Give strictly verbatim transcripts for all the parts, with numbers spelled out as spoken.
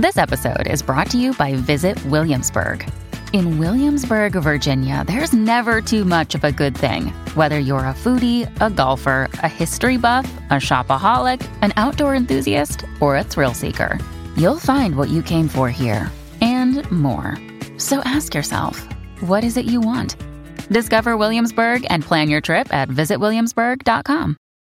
This episode is brought to you by Visit Williamsburg. In Williamsburg, Virginia, there's never too much of a good thing. Whether you're a foodie, a golfer, a history buff, a shopaholic, an outdoor enthusiast, or a thrill seeker, you'll find what you came for here and more. So ask yourself, what is it you want? Discover Williamsburg and plan your trip at visit williamsburg dot com.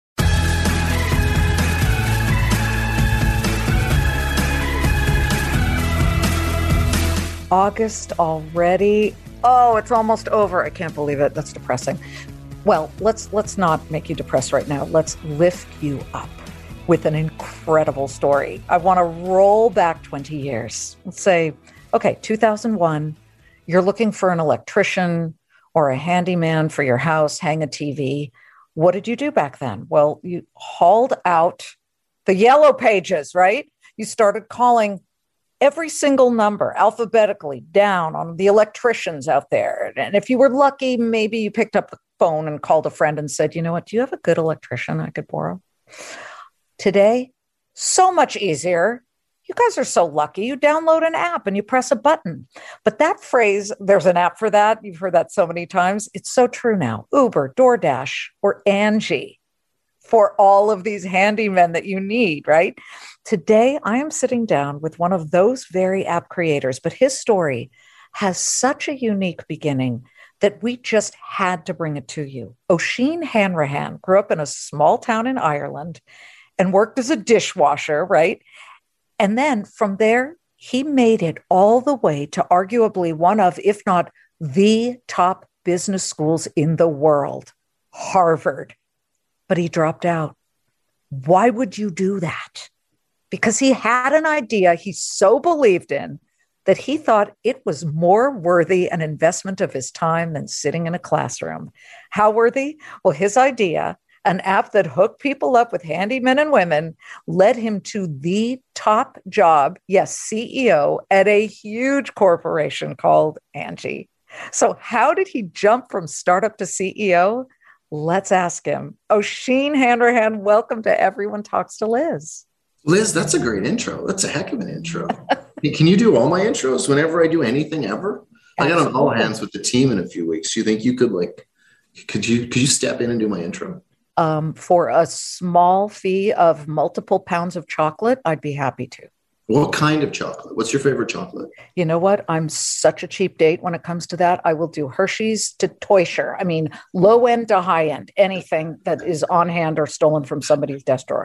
August already. Oh, it's almost over. I can't believe it. That's depressing. Well, let's let's not make you depressed right now. Let's lift you up with an incredible story. I want to roll back twenty years. Let's say, okay, two thousand one, you're looking for an electrician or a handyman for your house, hang a T V. What did you do back then? Well, you hauled out the yellow pages, right? You started calling every single number alphabetically down on the electricians out there. And if you were lucky, maybe you picked up the phone and called a friend and said, you know what, do you have a good electrician I could borrow? Today, so much easier. You guys are so lucky. You download an app and you press a button. But that phrase, there's an app for that. You've heard that so many times. It's so true now. Uber, DoorDash, or Angie for all of these handymen that you need, right? Today, I am sitting down with one of those very app creators, but his story has such a unique beginning that we just had to bring it to you. Oisín Hanrahan grew up in a small town in Ireland and worked as a dishwasher, right? And then from there, he made it all the way to arguably one of, if not the top business schools in the world, Harvard. But he dropped out. Why would you do that? Because he had an idea he so believed in that he thought it was more worthy an investment of his time than sitting in a classroom. How worthy? Well, his idea, an app that hooked people up with handymen and women, led him to the top job, yes, C E O, at a huge corporation called Angie. So how did he jump from startup to C E O? Let's ask him. Oisín Hanrahan, welcome to Everyone Talks to Liz. Liz, that's a great intro. That's a heck of an intro. Can you do all my intros whenever I do anything ever? I got on all hands with the team in a few weeks. Do you think you could like, could you, could you step in and do my intro? Um, for a small fee of multiple pounds of chocolate, I'd be happy to. What kind of chocolate? What's your favorite chocolate? You know what? I'm such a cheap date when it comes to that. I will do Hershey's to Teuscher. I mean, low end to high end, anything that is on hand or stolen from somebody's desk drawer.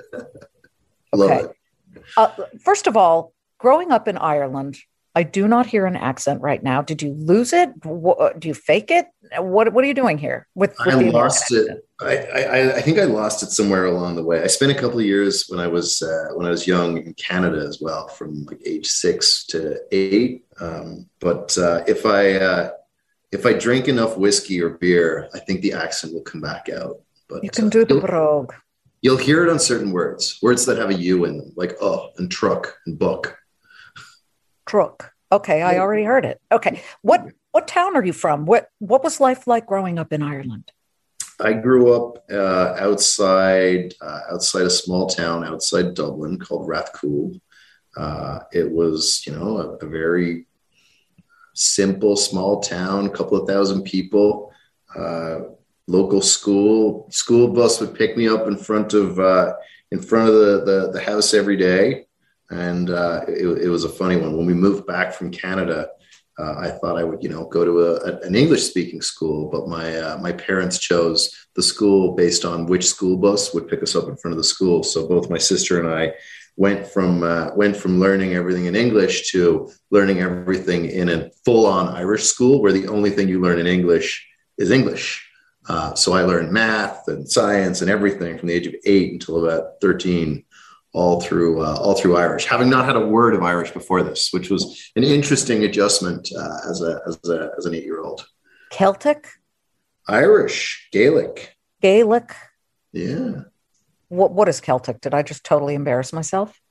Love Okay. it. Uh, first of all, growing up in Ireland, I do not hear an accent right now. Did you lose it? Do you fake it? What What are you doing here? With, with I the lost accent? it. I, I I think I lost it somewhere along the way. I spent a couple of years when I was uh, when I was young in Canada as well, from like age six to eight. Um, but uh, if I uh, if I drink enough whiskey or beer, I think the accent will come back out. But You can do the uh, brogue. You'll hear it on certain words, words that have a U in them, like oh and truck and book. Truck. Okay, I already heard it. Okay, what what town are you from? What what was life like growing up in Ireland? I grew up uh, outside uh, outside a small town outside Dublin called Rathcoole. Uh, it was, you know, a, a very simple small town, a couple of thousand people. Uh, local school school bus would pick me up in front of uh, in front of the, the the house every day. And uh, it, it was a funny one. When we moved back from Canada, uh, I thought I would, you know, go to a, a, an English-speaking school. But my uh, my parents chose the school based on which school bus would pick us up in front of the school. So both my sister and I went from uh, went from learning everything in English to learning everything in a full-on Irish school, where the only thing you learn in English is English. Uh, so I learned math and science and everything from the age of eight until about thirteen. all through uh, all through Irish, having not had a word of Irish before this, which was an interesting adjustment uh, as a as a as an eight-year-old. Celtic? Irish, Gaelic. Gaelic? Yeah. What What is Celtic? Did I just totally embarrass myself?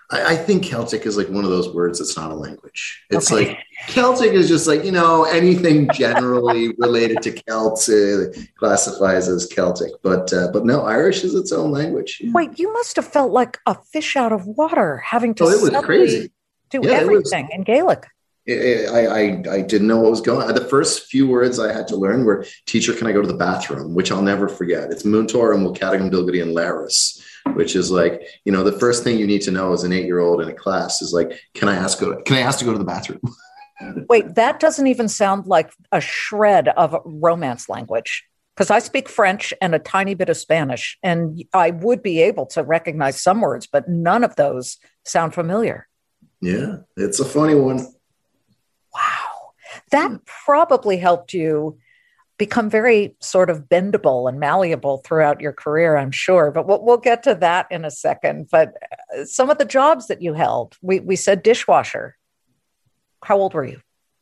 I, I think Celtic is like one of those words that's not a language. It's Okay. like Celtic is just like, you know, anything generally related to Celts uh, classifies as Celtic. But uh, but no, Irish is its own language. Yeah. Wait, you must have felt like a fish out of water having to Oh, it was suddenly crazy. do Yeah, it was. everything in Gaelic. I, I I didn't know what was going on. The first few words I had to learn were "Teacher, can I go to the bathroom?" which I'll never forget. It's Muntor and Wilcatagam Dilgity and Laris, which is like, you know, the first thing you need to know as an eight-year-old in a class is like, can I ask go? Can I ask to go to the bathroom? Wait, that doesn't even sound like a shred of Romance language. Because I speak French and a tiny bit of Spanish, and I would be able to recognize some words, but none of those sound familiar. Yeah, it's a funny one. Wow. That probably helped you become very sort of bendable and malleable throughout your career, I'm sure. But we'll, we'll get to that in a second. But some of the jobs that you held, we, we said dishwasher. How old were you?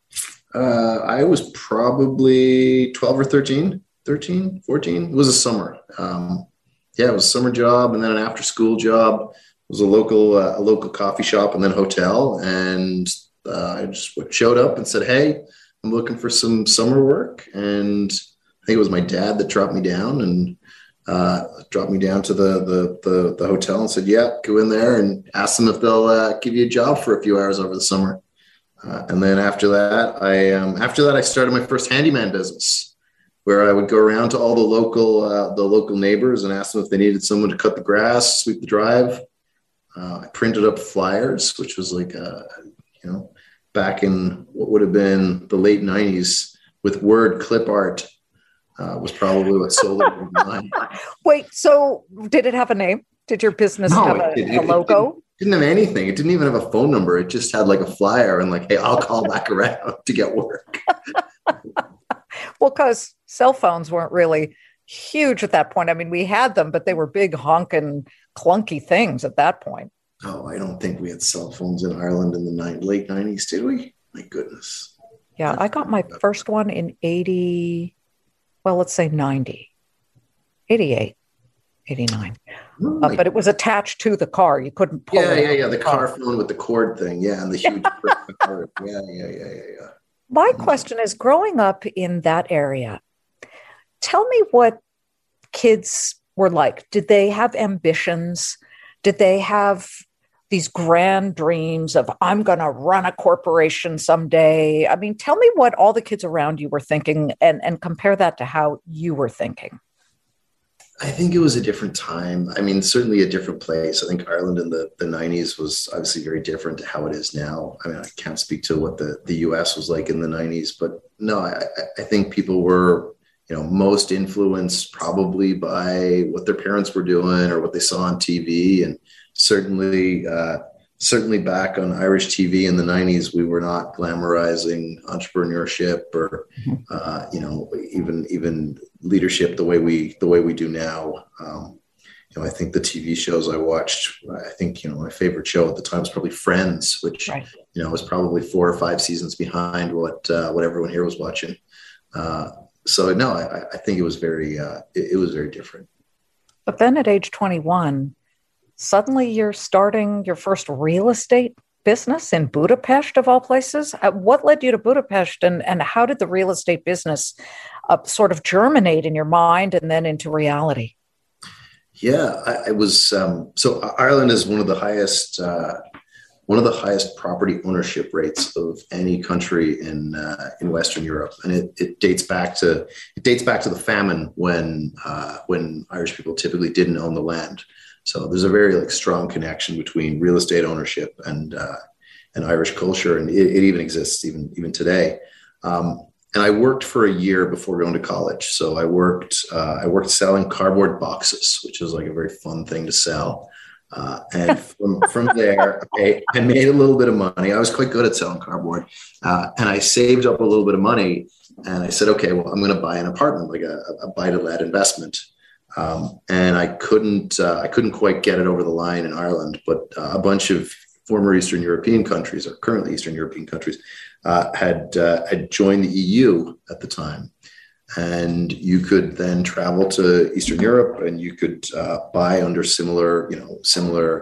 Uh, I was probably twelve or thirteen, thirteen, fourteen. It was a summer. Um, yeah, it was a summer job and then an after school job. It was a local, uh, a local coffee shop and then hotel. And uh, I just showed up and said, "Hey, I'm looking for some summer work." And I think it was my dad that dropped me down and uh, dropped me down to the, the, the, the hotel and said, "Yeah, go in there and ask them if they'll uh, give you a job for a few hours over the summer." Uh, and then after that, I um, after that I started my first handyman business, where I would go around to all the local uh, the local neighbors and ask them if they needed someone to cut the grass, sweep the drive. Uh, I printed up flyers, which was like uh, you know, back in what would have been the late nineties, with word clip art uh, was probably what sold it online. Wait, so did it have a name? Did your business No, have it a, didn't. a It logo? Didn't have anything. It didn't even have a phone number. It just had like a flyer and like, "Hey, I'll call back around to get work." Well, because cell phones weren't really huge at that point. I mean, we had them, but they were big, honking, clunky things at that point. Oh, I don't think we had cell phones in Ireland in the nine, late nineties, did we? My goodness. Yeah, I got my first one in eighty, well, let's say ninety, eighty-eight, eighty-nine. Oh, Uh, but it was attached to the car. You couldn't pull yeah, it yeah, out yeah. of The car phone with the cord thing. Yeah, and the huge cord. Yeah, yeah, yeah, yeah, yeah. My question is, growing up in that area, tell me what kids were like. Did they have ambitions? Did they have these grand dreams of, I'm going to run a corporation someday? I mean, tell me what all the kids around you were thinking and, and compare that to how you were thinking. I think it was a different time. I mean, certainly a different place. I think Ireland in the, the nineties was obviously very different to how it is now. I mean, I can't speak to what the, the U S was like in the nineties, but no, I, I think people were, you know, most influenced probably by what their parents were doing or what they saw on T V. And certainly, uh, certainly back on Irish T V in the nineties, we were not glamorizing entrepreneurship or, uh, you know, even, even leadership the way we, the way we do now. Um, you know, I think the T V shows I watched, I think, you know, my favorite show at the time was probably Friends, which, Right. you know, was probably four or five seasons behind what, uh, what everyone here was watching. Uh, so no, I, I think it was very, uh, it, it was very different. But then at age twenty-one, suddenly you're starting your first real estate business in Budapest, of all places. Uh, what led you to Budapest, and, and how did the real estate business uh, sort of germinate in your mind and then into reality? Yeah, I, I was, um, so Ireland is one of the highest, uh, one of the highest property ownership rates of any country in uh, in Western Europe, and it, it dates back to it dates back to the famine when uh, when Irish people typically didn't own the land. So there's a very like strong connection between real estate ownership and uh, and Irish culture, and it, it even exists even even today. Um, and I worked for a year before going to college. So I worked uh, I worked selling cardboard boxes, which was like a very fun thing to sell. Uh, and from, from there, I, I made a little bit of money. I was quite good at selling cardboard. Uh, and I saved up a little bit of money. And I said, okay, well, I'm going to buy an apartment, like a, a buy-to-let investment. Um, and I couldn't, uh, I couldn't quite get it over the line in Ireland, but uh, a bunch of former Eastern European countries, or currently Eastern European countries, uh, had uh, had joined the E U at the time. And you could then travel to Eastern Europe, and you could uh, buy under similar, you know, similar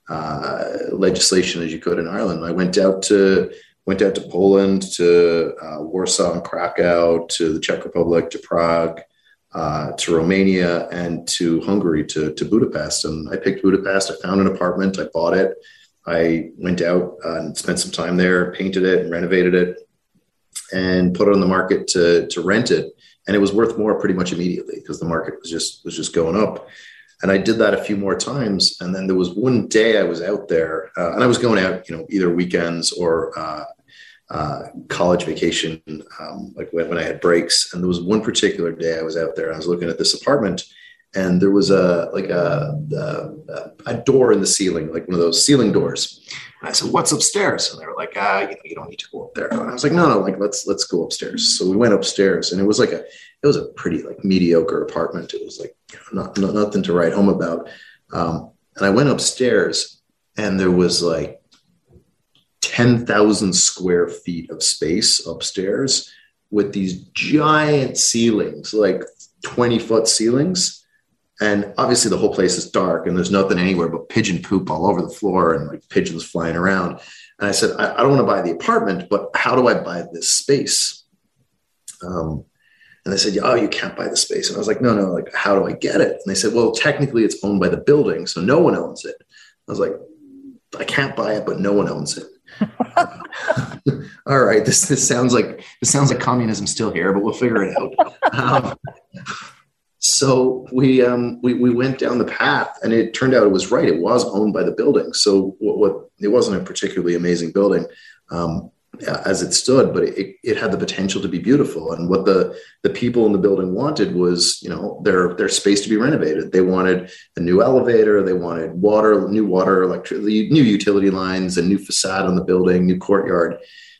uh, legislation as you could in Ireland. I went out to went out to Poland, to uh, Warsaw and Krakow, to the Czech Republic, to Prague, uh, to Romania, and to Hungary, to, to Budapest. And I picked Budapest. I found an apartment. I bought it. I went out uh, and spent some time there, painted it and renovated it, and put it on the market to to rent it. And it was worth more pretty much immediately because the market was just was just going up. And I did that a few more times. And then there was one day I was out there, uh, and I was going out, you know, either weekends or uh, uh, college vacation, um, like when, when I had breaks. And there was one particular day I was out there and I was looking at this apartment, and there was a like a, a a door in the ceiling, like one of those ceiling doors. And I said, "What's upstairs?" And they were like, "Ah, you know, you don't need to go up there." And I was like, "No, no, like let's let's go upstairs." So we went upstairs, and it was like a it was a pretty like mediocre apartment. It was like, you know, not, not nothing to write home about. Um, and I went upstairs, and there was like ten thousand square feet of space upstairs with these giant ceilings, like twenty foot ceilings. And obviously the whole place is dark and there's nothing anywhere but pigeon poop all over the floor and like pigeons flying around. And I said, I, I don't want to buy the apartment, but how do I buy this space? Um, and they said, oh, you can't buy the space. And I was like, no, no, like, how do I get it? And they said, well, technically it's owned by the building, so no one owns it. I was like, I can't buy it, but no one owns it. All right, this this sounds like this sounds like communism still here, but we'll figure it out. Um, So we, um, we we went down the path, and it turned out it was right. It was owned by the building. So what, what it wasn't a particularly amazing building um, as it stood, but it, it had the potential to be beautiful. And what the the people in the building wanted was, you know, their their space to be renovated. They wanted a new elevator. They wanted water, new water, electricity, new utility lines, a new facade on the building, new courtyard.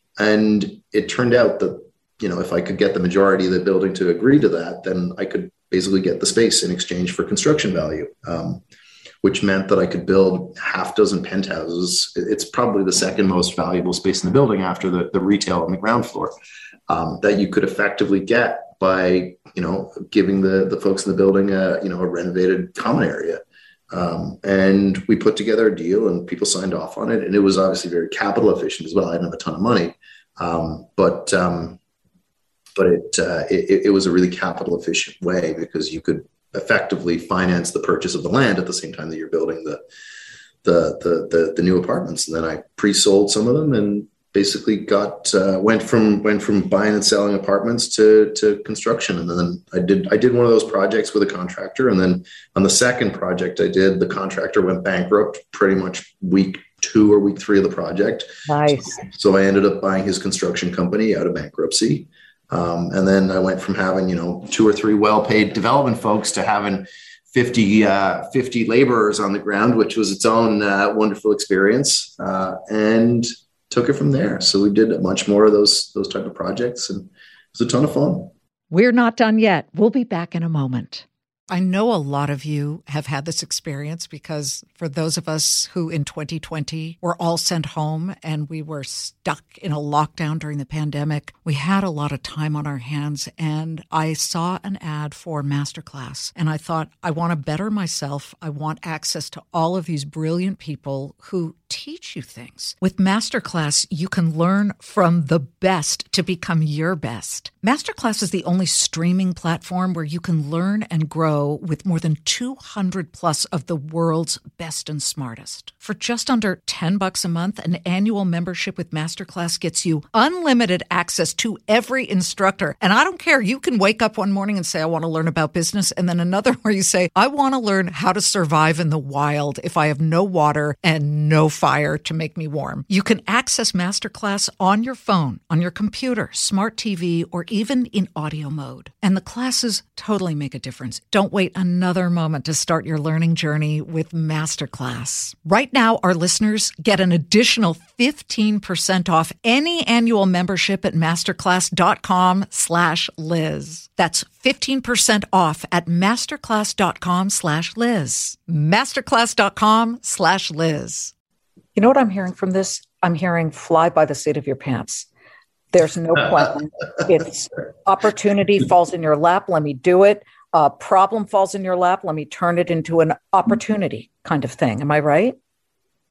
And it turned out that, you know, if I could get the majority of the building to agree to that, then I could basically get the space in exchange for construction value, um, which meant that I could build half dozen penthouses. It's probably the second most valuable space in the building after the, the retail on the ground floor, um, that you could effectively get by, you know, giving the, the folks in the building a, you know, a renovated common area. Um, and we put together a deal and people signed off on it. And it was obviously very capital efficient as well. I didn't have a ton of money, um, but, um, But it, uh, it it was a really capital efficient way because you could effectively finance the purchase of the land at the same time that you're building the the the the, the new apartments. And then I pre-sold some of them and basically got uh, went from went from buying and selling apartments to to construction. And then I did I did one of those projects with a contractor. And then on the second project I did, the contractor went bankrupt pretty much week two or week three of the project. Nice. So, so I ended up buying his construction company out of bankruptcy. Um, and then I went from having, you know, two or three well-paid development folks to having fifty, uh, fifty laborers on the ground, which was its own uh, wonderful experience, uh, and took it from there. So we did much more of those, those type of projects, and it was a ton of fun. We're not done yet. We'll be back in a moment. I know a lot of you have had this experience because for those of us who in twenty twenty were all sent home and we were stuck in a lockdown during the pandemic, we had a lot of time on our hands. And I saw an ad for Masterclass and I thought, I want to better myself. I want access to all of these brilliant people who teach you things. With Masterclass, you can learn from the best to become your best. Masterclass is the only streaming platform where you can learn and grow with more than two hundred plus of the world's best and smartest. For just under ten bucks a month, an annual membership with Masterclass gets you unlimited access to every instructor. And I don't care. You can wake up one morning and say, I want to learn about business. And then another where you say, I want to learn how to survive in the wild if I have no water and no fire to make me warm. You can access Masterclass on your phone, on your computer, smart T V, or even in audio mode. And the classes totally make a difference. Don't wait another moment to start your learning journey with Masterclass. Right now, our listeners get an additional fifteen percent off any annual membership at masterclass.com slash Liz. That's fifteen percent off at masterclass.com slash Liz. Masterclass.com slash Liz. You know what I'm hearing from this? I'm hearing fly by the seat of your pants. There's no plan. It's opportunity falls in your lap. Let me do it. A problem falls in your lap. Let me turn it into an opportunity kind of thing. Am I right?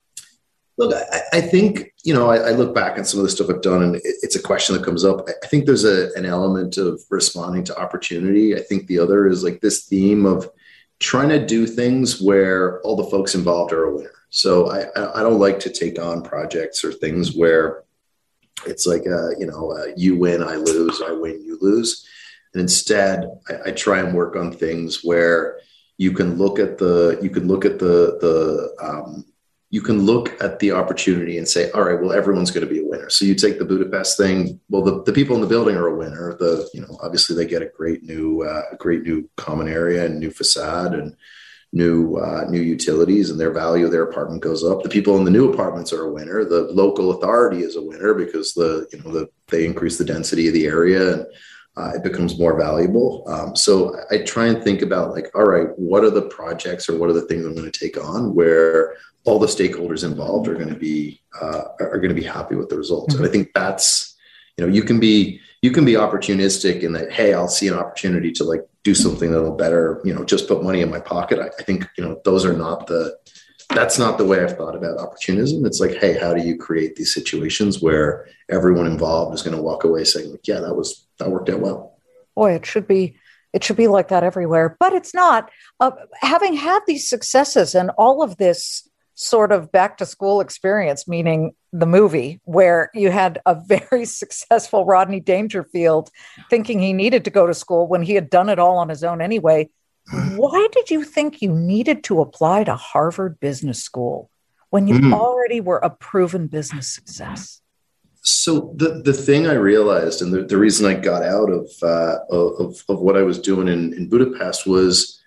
Look, I, I think, you know, I, I look back at some of the stuff I've done, and it, it's a question that comes up. I think there's a, an element of responding to opportunity. I think the other is like this theme of trying to do things where all the folks involved are a winner. So I, I don't like to take on projects or things where it's like, uh, you know, uh, you win, I lose, I win, you lose. And instead, I, I try and work on things where you can look at the, you can look at the, the, um, you can look at the opportunity and say, all right, well, everyone's going to be a winner. So you take the Budapest thing. Well, the, the people in the building are a winner. The, you know, obviously they get a great new, uh, a great new common area and new facade and new, uh, new utilities, and their value of their apartment goes up. The people in the new apartments are a winner. The local authority is a winner because the, you know, the, they increase the density of the area and uh, it becomes more valuable. Um, so I try and think about like, all right, what are the projects or what are the things I'm going to take on where all the stakeholders involved are going to be uh, are going to be happy with the results. Mm-hmm. And I think that's, you know, you can be you can be opportunistic in that, hey, I'll see an opportunity to like do something that'll better, you know, just put money in my pocket. I, I think, you know, those are not the that's not the way I've thought about opportunism. It's like, hey, how do you create these situations where everyone involved is going to walk away saying, like, yeah, that was that worked out well. Boy, it should be it should be like that everywhere, but it's not. Uh, having had these successes and all of this sort of back to school experience, meaning the movie where you had a very successful Rodney Dangerfield thinking he needed to go to school when he had done it all on his own anyway. Why did you think you needed to apply to Harvard Business School when you mm. already were a proven business success? So the, the thing I realized, and the, the reason I got out of, uh, of, of what I was doing in, in Budapest was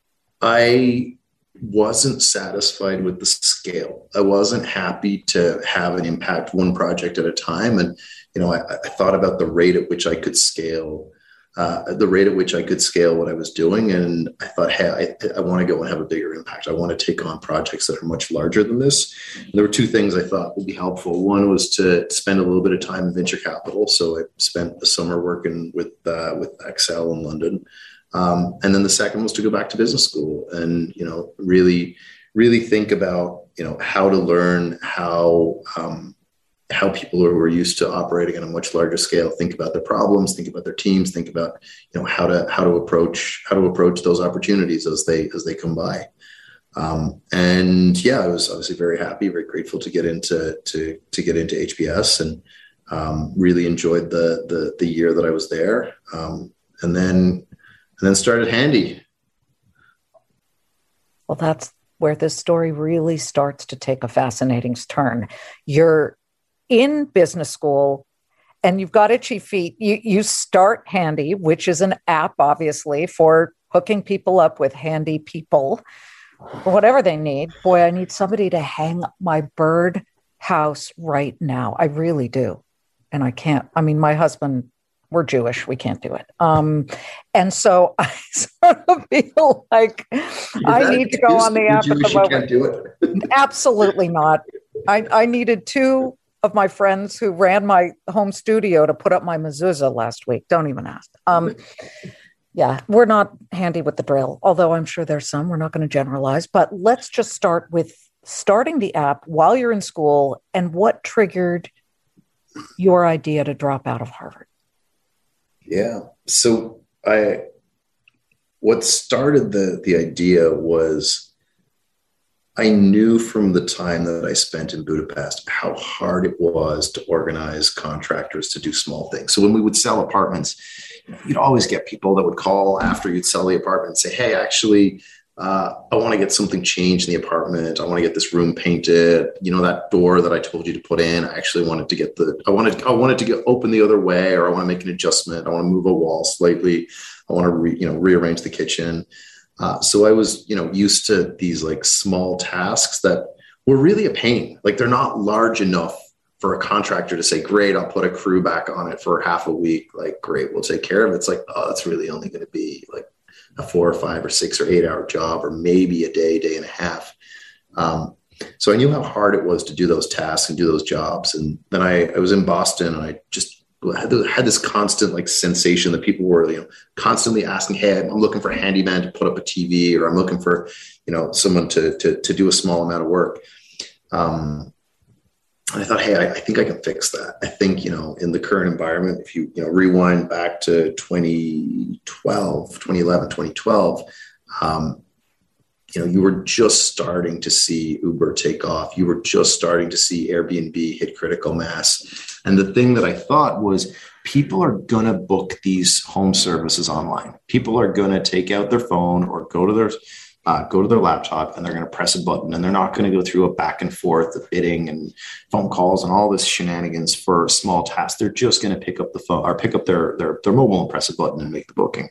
I wasn't satisfied with the scale. I wasn't happy to have an impact one project at a time. And, you know, I, I thought about the rate at which I could scale, uh, the rate at which I could scale what I was doing. And I thought, hey, I, I want to go and have a bigger impact. I want to take on projects that are much larger than this. And there were two things I thought would be helpful. One was to spend a little bit of time in venture capital. So I spent the summer working with, uh, with Excel in London. Um, and then the second was to go back to business school and, you know, really, really think about, you know, how to learn how, um, how people who are used to operating on a much larger scale, think about their problems, think about their teams, think about, you know, how to, how to approach, how to approach those opportunities as they, as they come by. Um, and yeah, I was obviously very happy, very grateful to get into, to, to get into H B S and, um, really enjoyed the, the, the year that I was there. Um, and then, And then started Handy. Well, that's where this story really starts to take a fascinating turn. You're in business school and you've got itchy feet. You, you start Handy, which is an app, obviously, for hooking people up with handy people or whatever they need. Boy, I need somebody to hang my bird house right now. I really do. And I can't. I mean, my husband... We're Jewish. We can't do it. Um, and so I sort of feel like I need to go on the app at the moment. Can't do it. Absolutely not. I, I needed two of my friends who ran my home studio to put up my mezuzah last week. Don't even ask. Um, yeah, we're not handy with the drill, although I'm sure there's some. We're not going to generalize. But let's just start with starting the app while you're in school and what triggered your idea to drop out of Harvard. Yeah. So I, what started the, the idea was I knew from the time that I spent in Budapest how hard it was to organize contractors to do small things. So when we would sell apartments, you'd always get people that would call after you'd sell the apartment and say, hey, actually, uh, I want to get something changed in the apartment. I want to get this room painted. You know, that door that I told you to put in, I actually wanted to get the, I wanted, I wanted to get open the other way, or I want to make an adjustment. I want to move a wall slightly. I want to, re, you know, rearrange the kitchen. Uh, so I was, you know, used to these like small tasks that were really a pain. Like they're not large enough for a contractor to say, great, I'll put a crew back on it for half a week. Like, great, we'll take care of it. It's like, oh, it's really only going to be like a four or five or six or eight hour job, or maybe a day, day and a half. Um, so I knew how hard it was to do those tasks and do those jobs. And then I, I was in Boston and I just had, had this constant like sensation that people were, you know, constantly asking, hey, I'm looking for a handyman to put up a T V, or I'm looking for, you know, someone to, to, to do a small amount of work. Um, and I thought, hey, I, I think I can fix that. I think, you know, in the current environment, if you, you know, rewind back to twenty twelve, twenty eleven, twenty twelve, um, you know, you were just starting to see Uber take off. You were just starting to see Airbnb hit critical mass. And the thing that I thought was, people are going to book these home services online. People are going to take out their phone or go to their Uh, go to their laptop, and they're going to press a button, and they're not going to go through a back and forth of bidding and phone calls and all this shenanigans for a small task. They're just going to pick up the phone or pick up their, their, their mobile and press a button and make the booking.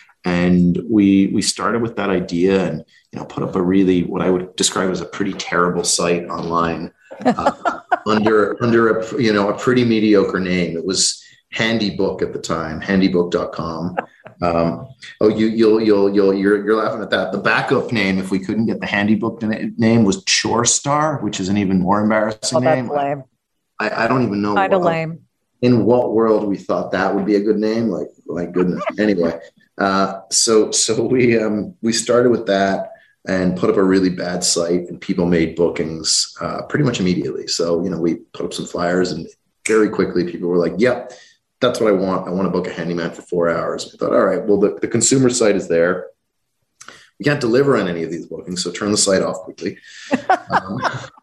And we, we started with that idea and, you know, put up a really, what I would describe as a pretty terrible site online uh, under, under a, you know, a pretty mediocre name. It was Handybook at the time, handybook dot com. Um, oh, you, you'll, you'll, you'll, you're, you're laughing at that. The backup name, if we couldn't get the Handybook name, was Chore Star, which is an even more embarrassing oh, name. That's lame. I, I don't even know. Kind of lame. In what world we thought that would be a good name? Like, my goodness. Anyway, uh, so, so we, um, we started with that and put up a really bad site, and people made bookings, uh, pretty much immediately. So, you know, we put up some flyers, and very quickly people were like, yep, that's what I want. I want to book a handyman for four hours. We thought, all right, well, the, the consumer site is there. We can't deliver on any of these bookings, so turn the site off quickly. um,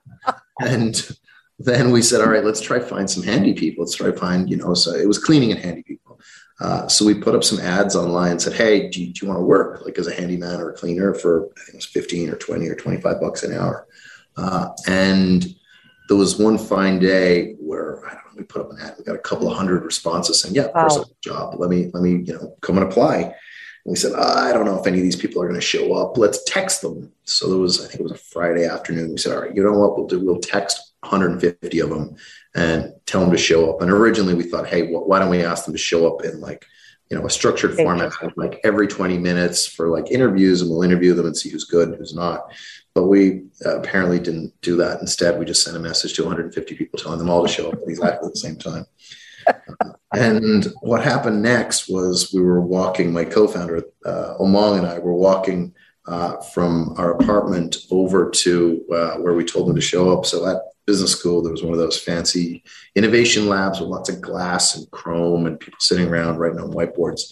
and then we said, all right, let's try find some handy people. Let's try find, you know, so it was cleaning and handy people. Uh, so we put up some ads online and said, hey, do you, do you want to work like as a handyman or a cleaner for, I think it was fifteen or twenty or twenty-five bucks an hour. Uh, and there was one fine day where, I don't know, we put up an ad. We got a couple of hundred responses saying, yeah, of course, I have a job. Let me, let me, you know, come and apply. And we said, I don't know if any of these people are going to show up. Let's text them. So there was, I think it was a Friday afternoon. We said, all right, you know what we'll do? We'll text one hundred fifty of them and tell them to show up. And originally we thought, hey, well, why don't we ask them to show up in like, you know, a structured format, like every twenty minutes for like interviews, and we'll interview them and see who's good and who's not. But we uh, apparently didn't do that. Instead, we just sent a message to one hundred fifty people telling them all to show up at exactly the same time. Uh, and what happened next was we were walking, my co-founder, uh, Omong, and I were walking uh, from our apartment over to uh, where we told them to show up. So at business school, there was one of those fancy innovation labs with lots of glass and chrome and people sitting around writing on whiteboards.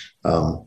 Um,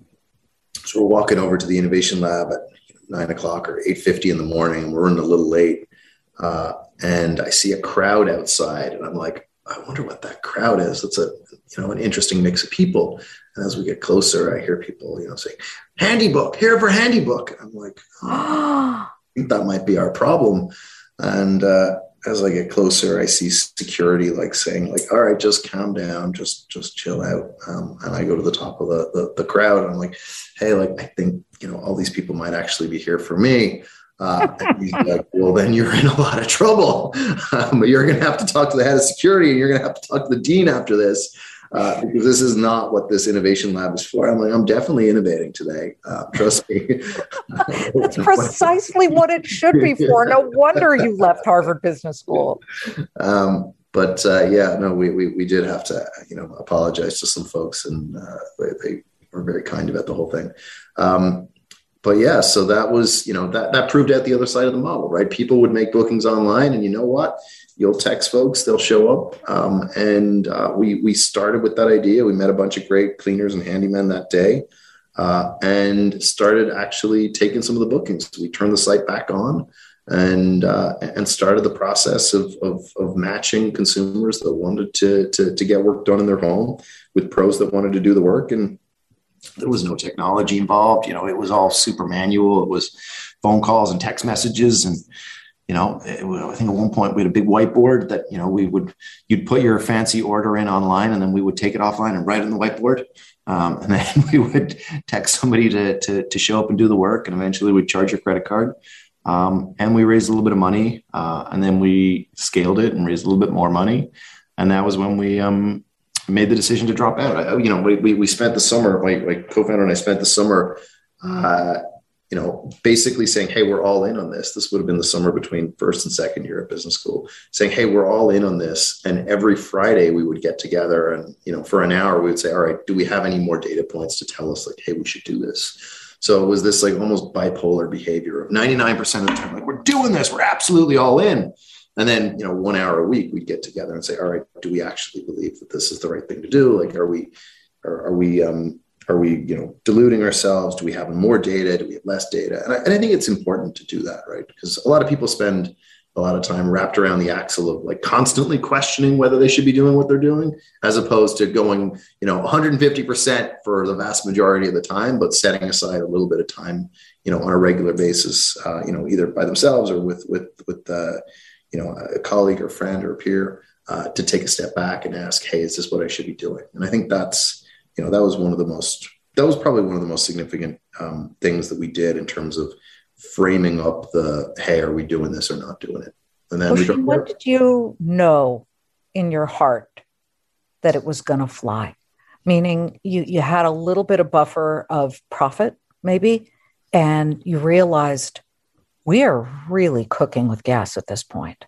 so we're walking over to the innovation lab at nine o'clock or eight fifty in the morning. We're running a little late. Uh, and I see a crowd outside, and I'm like, I wonder what that crowd is. It's a, you know, an interesting mix of people. And as we get closer, I hear people, you know, saying, Handybook, here for Handybook. I'm like, oh, I think that might be our problem. And, uh, as I get closer, I see security like saying like, all right, just calm down, just, just chill out. Um, and I go to the top of the, the, the crowd, and I'm like, hey, like, I think, you know, all these people might actually be here for me. Uh, and he's like, well, then you're in a lot of trouble. Um, you're going to have to talk to the head of security, and you're going to have to talk to the dean after this. Uh, because this is not what this innovation lab is for. I'm like, I'm definitely innovating today. Uh, trust me. That's precisely what it should be for. No wonder you left Harvard Business School. Um, but uh, yeah, no, we, we we did have to, you know, apologize to some folks, and uh, they, they were very kind about the whole thing. Um, but yeah, so that was, you know, that that proved out the other side of the model, right? People would make bookings online, and you know what? You'll text folks, they'll show up. Um, and uh, we we started with that idea. We met a bunch of great cleaners and handymen that day, uh, and started actually taking some of the bookings. We turned the site back on, and uh, and started the process of, of of matching consumers that wanted to, to to get work done in their home with pros that wanted to do the work. And there was no technology involved. You know, it was all super manual. It was phone calls and text messages. And you know, it, I think at one point we had a big whiteboard that, you know, we would, you'd put your fancy order in online, and then we would take it offline and write it on the whiteboard. Um, and then we would text somebody to, to, to show up and do the work. And eventually we'd charge your credit card. Um, and we raised a little bit of money. Uh, and then we scaled it and raised a little bit more money. And that was when we um, made the decision to drop out. I, you know, we, we, we spent the summer, my, my co-founder and I spent the summer, uh, you know, basically saying, hey, we're all in on this. This would have been the summer between first and second year at business school, saying, hey, we're all in on this. And every Friday we would get together, and, you know, for an hour, we would say, all right, do we have any more data points to tell us like, hey, we should do this? So it was this like almost bipolar behavior of ninety-nine percent of the time, like, we're doing this, we're absolutely all in. And then, you know, one hour a week, we'd get together and say, all right, do we actually believe that this is the right thing to do? Like, are we, are, are we, um, are we, you know, deluding ourselves? Do we have more data? Do we have less data? And I, and I think it's important to do that, right? Because a lot of people spend a lot of time wrapped around the axle of like constantly questioning whether they should be doing what they're doing, as opposed to going, you know, one hundred fifty percent for the vast majority of the time, but setting aside a little bit of time, you know, on a regular basis, uh, you know, either by themselves or with, with, with, uh, you know, a colleague or friend or a peer, uh, to take a step back and ask, hey, is this what I should be doing? And I think that's, you know, that was one of the most, that was probably one of the most significant um, things that we did in terms of framing up the, hey, are we doing this or not doing it? And then we Oisin, when did you know in your heart that it was going to fly? Meaning you, you had a little bit of buffer of profit maybe, and you realized we are really cooking with gas at this point.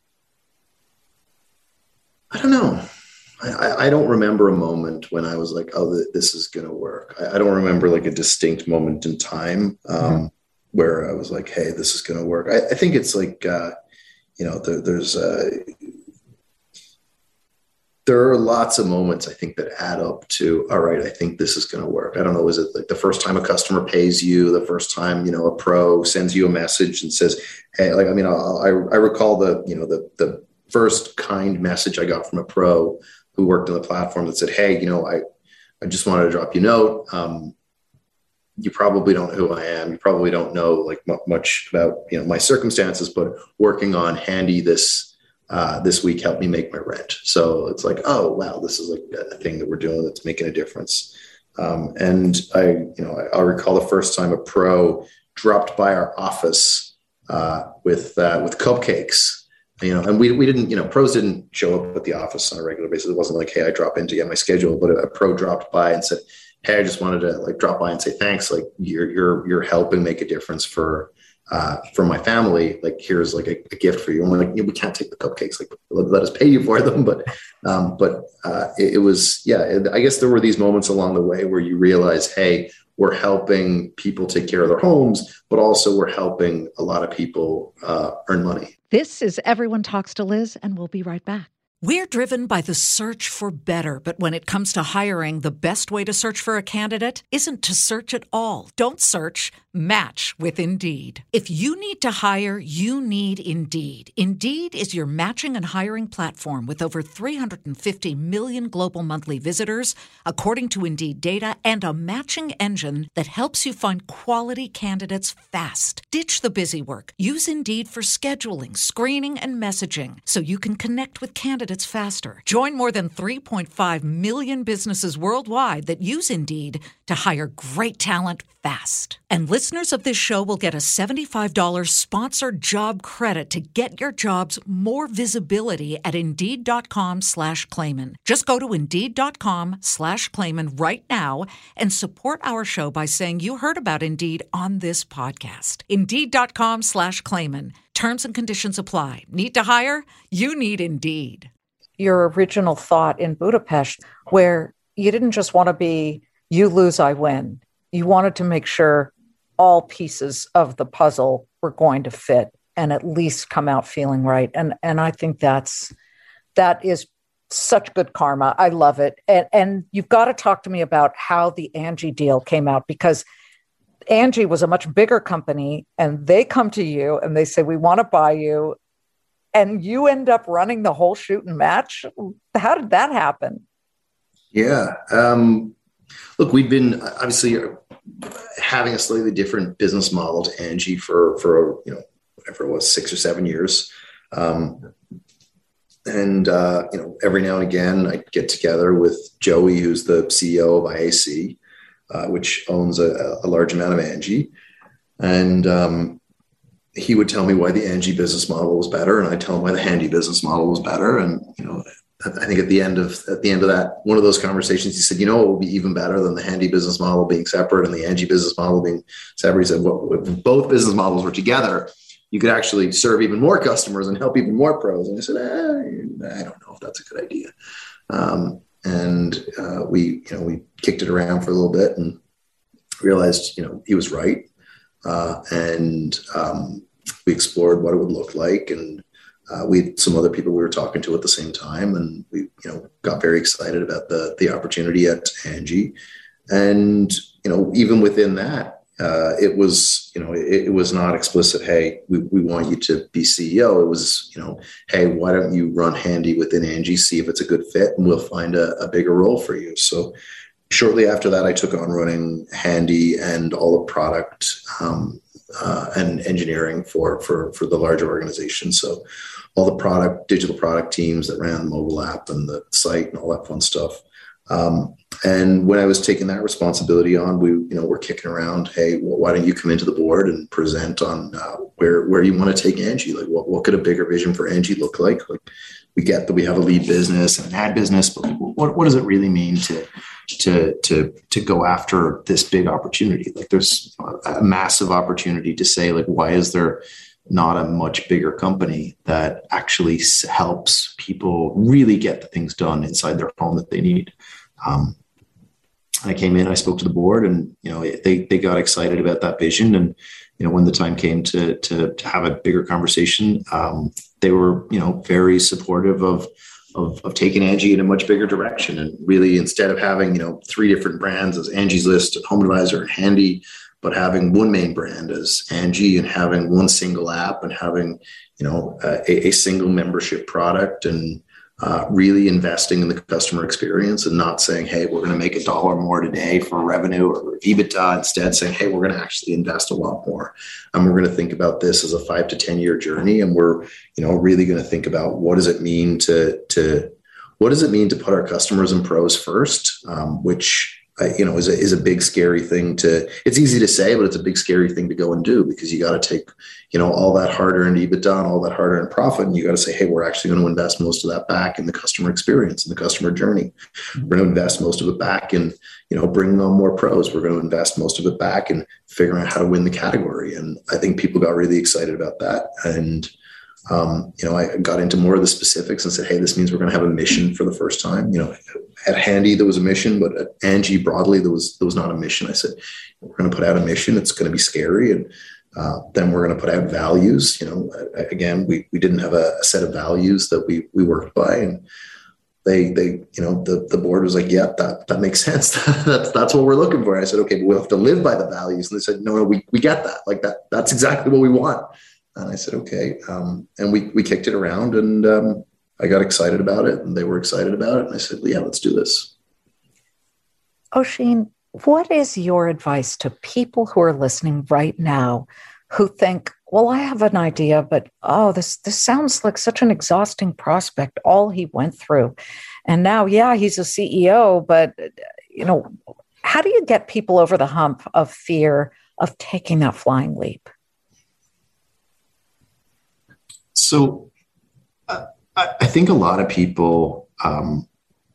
I don't know. I, I don't remember a moment when I was like, oh, this is going to work. I, I don't remember like a distinct moment in time um, mm-hmm. where I was like, hey, this is going to work. I, I think it's like, uh, you know, there, there's, uh, there are lots of moments I think that add up to, all right, I think this is going to work. I don't know. Is it like the first time a customer pays you, the first time, you know, a pro sends you a message and says, hey, like, I mean, I'll, I, I recall the, you know, the, the first kind message I got from a pro who worked on the platform that said, hey, you know, I, I just wanted to drop you a note. Um, you probably don't know who I am. You probably don't know like m- much about, you know, my circumstances, but working on Handy this, Uh, this week helped me make my rent. So it's like, oh, wow, this is like a thing that we're doing that's making a difference. Um, and I, you know, I, I'll recall the first time a pro dropped by our office uh, with uh, with cupcakes, you know, and we we didn't, you know, pros didn't show up at the office on a regular basis. It wasn't like, hey, I drop in to get my schedule, but a, a pro dropped by and said, hey, I just wanted to like drop by and say thanks. Like you're you're you're helping make a difference for. Uh, for my family, like here's like a, a gift for you. And we're like, yeah, we can't take the cupcakes. Like let, let us pay you for them. But, um, but uh, it, it was, yeah. It, I guess there were these moments along the way where you realize, hey, we're helping people take care of their homes, but also we're helping a lot of people uh, earn money. This is Everyone Talks to Liz, and we'll be right back. We're driven by the search for better, but when it comes to hiring, the best way to search for a candidate isn't to search at all. Don't search, match with Indeed. If you need to hire, you need Indeed. Indeed is your matching and hiring platform with over three hundred fifty million global monthly visitors, according to Indeed data, and a matching engine that helps you find quality candidates fast. Ditch the busy work. Use Indeed for scheduling, screening, and messaging so you can connect with candidates faster. Join more than three point five million businesses worldwide that use Indeed to hire great talent fast. And listeners of this show will get a seventy-five dollars sponsored job credit to get your jobs more visibility at Indeed.com slash Clayman. Just go to Indeed.com slash Clayman right now and support our show by saying you heard about Indeed on this podcast. Indeed.com slash Clayman. Terms and conditions apply. Need to hire? You need Indeed. Your original thought in Budapest, where you didn't just want to be, you lose, I win. You wanted to make sure all pieces of the puzzle were going to fit and at least come out feeling right. And and I think that's that is such good karma. I love it. And, and you've got to talk to me about how the Angie deal came out, because Angie was a much bigger company and they come to you and they say, we want to buy you. And you end up running the whole shoot and match. How did that happen? Yeah. Um, look, we've been obviously having a slightly different business model to Angie for, for you know, whatever it was, six or seven years. Um, and, uh, you know, every now and again, I get together with Joey, who's the C E O of I A C, uh, which owns a, a large amount of Angie. And, um, he would tell me why the Angie business model was better, and I'd tell him why the Handy business model was better. And, you know, I think at the end of, at the end of that, one of those conversations, he said, you know, it will be even better than the Handy business model being separate and the Angie business model being separate. He said, well, if both business models were together, you could actually serve even more customers and help even more pros. And I said, eh, I don't know if that's a good idea. Um, and uh, we, you know, we kicked it around for a little bit and realized, you know, he was right. Uh, and um, we explored what it would look like. And Uh, we had some other people we were talking to at the same time, and we, you know, got very excited about the the opportunity at Angie. And, you know, even within that, uh, it was, you know, it, it was not explicit, hey, we, we want you to be C E O. It was, you know, hey, why don't you run Handy within Angie, see if it's a good fit, and we'll find a, a bigger role for you. So shortly after that, I took on running Handy and all the product um, uh, and engineering for, for, for the larger organization. So all the product, digital product teams that ran the mobile app and the site and all that fun stuff. Um, and when I was taking that responsibility on, we, you know, we're kicking around, hey, well, why don't you come into the board and present on uh, where where you want to take Angie? Like, what, what could a bigger vision for Angie look like? Like, we get that we have a lead business and an ad business, but what, what does it really mean to to to to go after this big opportunity? Like, there's a massive opportunity to say, like, why is there not a much bigger company that actually helps people really get the things done inside their home that they need? Um, I came in, I spoke to the board, and, you know, they, they got excited about that vision. And, you know, when the time came to, to, to have a bigger conversation, um, they were, you know, very supportive of, of, of taking Angie in a much bigger direction. And really, instead of having, you know, three different brands as Angie's List, Home Advisor, and Handy, but having one main brand as Angie, and having one single app, and having, you know, a, a single membership product, and uh, really investing in the customer experience, and not saying, hey, we're going to make a dollar more today for revenue or EBITDA. Instead saying, hey, we're going to actually invest a lot more. And we're going to think about this as a five to ten year journey. And we're, you know, really going to think about what does it mean to, to, what does it mean to put our customers and pros first, um, which, Uh, you know, is a, is a big, scary thing to, it's easy to say, but it's a big, scary thing to go and do, because you got to take, you know, all that hard-earned EBITDA and all that hard-earned profit, and you got to say, hey, we're actually going to invest most of that back in the customer experience and the customer journey. We're going to invest most of it back in, you know, bringing on more pros. We're going to invest most of it back in figuring out how to win the category. And I think people got really excited about that. And, um, you know, I got into more of the specifics and said, hey, this means we're going to have a mission for the first time. You know, at Handy, there was a mission, but at Angie broadly, there was there was not a mission. I said, we're going to put out a mission. It's going to be scary. And uh, then we're going to put out values. You know, again, we we didn't have a, a set of values that we we worked by. And they, they you know, the, the board was like, yeah, that, that makes sense. that's that's what we're looking for. And I said, okay, but we'll have to live by the values. And they said, no, no, we, we get that. Like that, that's exactly what we want. And I said, okay. Um, and we we kicked it around, and um, I got excited about it, and they were excited about it. And I said, well, yeah, let's do this. Oisin, what is your advice to people who are listening right now who think, well, I have an idea, but oh, this this sounds like such an exhausting prospect, all he went through. And now, yeah, he's a C E O, but, you know, how do you get people over the hump of fear of taking that flying leap? So uh, I think a lot of people um,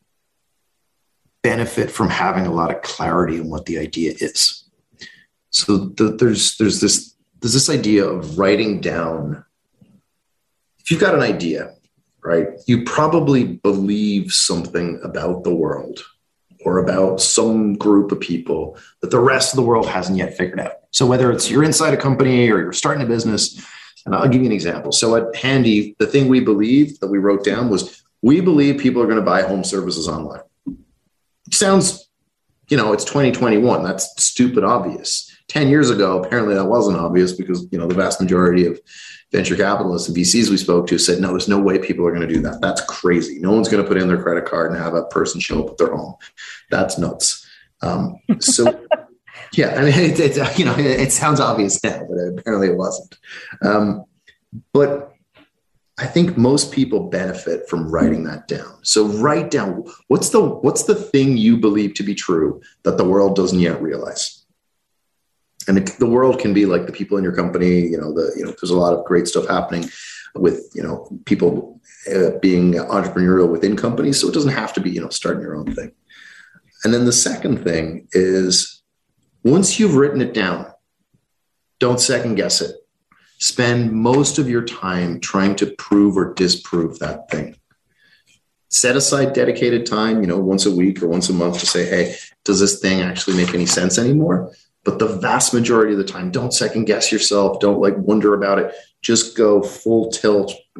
benefit from having a lot of clarity on what the idea is. So the, there's there's this there's this idea of writing down. If you've got an idea, right, you probably believe something about the world or about some group of people that the rest of the world hasn't yet figured out. So whether it's you're inside a company or you're starting a business. And I'll give you an example. So at Handy, the thing we believed that we wrote down was, we believe people are going to buy home services online. It sounds, you know, it's twenty twenty-one. That's stupid obvious. ten years ago, apparently that wasn't obvious, because, you know, the vast majority of venture capitalists and V Cs we spoke to said, no, there's no way people are going to do that. That's crazy. No one's going to put in their credit card and have a person show up at their home. That's nuts. Um, so... Yeah, I mean, it, it, you know, it, it sounds obvious now, but apparently it wasn't. Um, but I think most people benefit from writing that down. So write down, what's the what's the thing you believe to be true that the world doesn't yet realize? And it, the world can be like the people in your company. You know, the you know, there's a lot of great stuff happening with, you know, people uh, being entrepreneurial within companies. So it doesn't have to be, you know, starting your own thing. And then the second thing is, once you've written it down, don't second guess it. Spend most of your time trying to prove or disprove that thing. Set aside dedicated time, you know, once a week or once a month to say, hey, does this thing actually make any sense anymore? But the vast majority of the time, don't second guess yourself. Don't like wonder about it. Just go full tilt,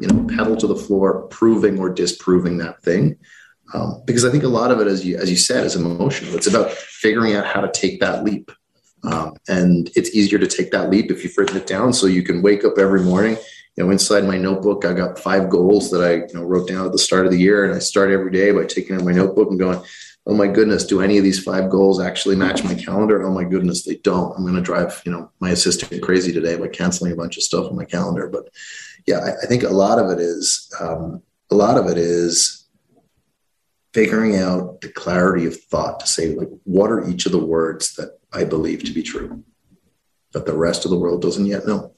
you know, pedal to the floor, proving or disproving that thing. Um, because I think a lot of it, as you, as you said, is emotional. It's about figuring out how to take that leap. Um, and it's easier to take that leap if you've written it down, so you can wake up every morning. You know, inside my notebook, I got five goals that I you know, wrote down at the start of the year. And I start every day by taking out my notebook and going, oh my goodness, do any of these five goals actually match my calendar? Oh my goodness, they don't. I'm going to drive, you know, my assistant crazy today by canceling a bunch of stuff on my calendar. But yeah, I, I think a lot of it is, um, a lot of it is figuring out the clarity of thought to say, like, what are each of the words that I believe to be true that the rest of the world doesn't yet know?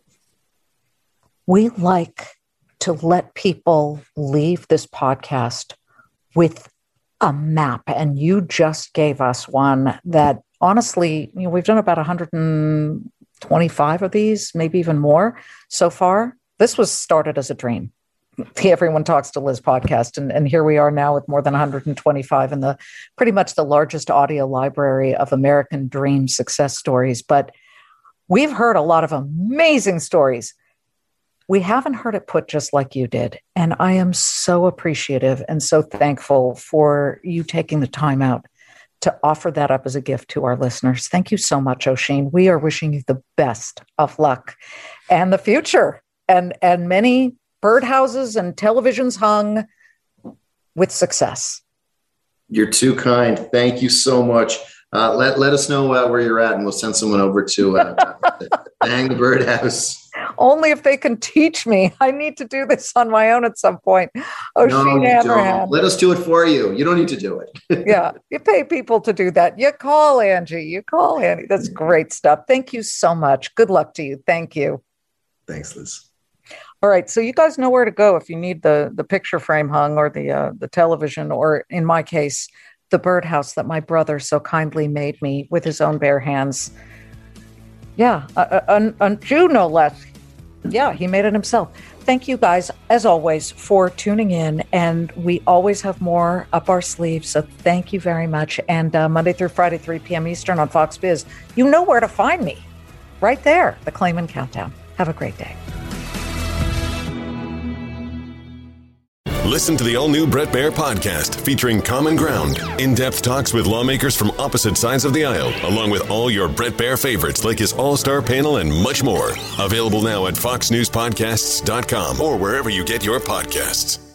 We like to let people leave this podcast with a map, and you just gave us one that, honestly, you know, we've done about one hundred twenty-five of these, maybe even more so far. This was started as a dream. The Everyone Talks to Liz podcast, and, and here we are now with more than one hundred twenty-five in the pretty much the largest audio library of American dream success stories. But we've heard a lot of amazing stories. We haven't heard it put just like you did. And I am so appreciative and so thankful for you taking the time out to offer that up as a gift to our listeners. Thank you so much, Oisin. We are wishing you the best of luck and the future, and, and many birdhouses and televisions hung with success. You're too kind. Thank you so much. Uh, let, let us know uh, where you're at, and we'll send someone over to uh, hang the birdhouse. Only if they can teach me. I need to do this on my own at some point. Oisin no, let us do it for you. You don't need to do it. Yeah, you pay people to do that. You call Angie. You call Angie. That's great stuff. Thank you so much. Good luck to you. Thank you. Thanks, Liz. All right, so you guys know where to go if you need the the picture frame hung, or the uh, the television, or in my case, the birdhouse that my brother so kindly made me with his own bare hands. Yeah, a, a, a Jew no less. Yeah, he made it himself. Thank you guys, as always, for tuning in. And we always have more up our sleeves. So thank you very much. And uh, Monday through Friday, three p.m. Eastern on Fox Biz. You know where to find me. Right there, the Claman Countdown. Have a great day. Listen to the all-new Bret Baier podcast featuring Common Ground, in-depth talks with lawmakers from opposite sides of the aisle, along with all your Bret Baier favorites like his all-star panel and much more. Available now at fox news podcasts dot com or wherever you get your podcasts.